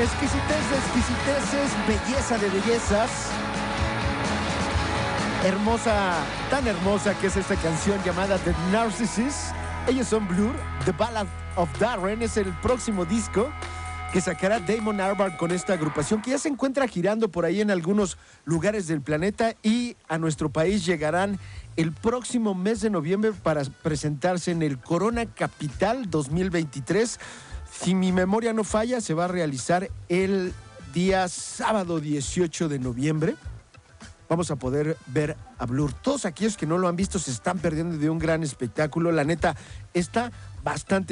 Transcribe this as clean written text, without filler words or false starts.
Exquisitez de exquisiteces, belleza de bellezas. Hermosa, tan hermosa que es esta canción llamada The Narcissus. Ellos son Blur. The Ballad of Darren es el próximo disco que sacará Damon Albarn con esta agrupación que ya se encuentra girando por ahí en algunos lugares del planeta, y a nuestro país llegarán el próximo mes de noviembre para presentarse en el Corona Capital 2023. Si mi memoria no falla, se va a realizar el día sábado 18 de noviembre. Vamos a poder ver a Blur. Todos aquellos que no lo han visto se están perdiendo de un gran espectáculo. La neta, está bastante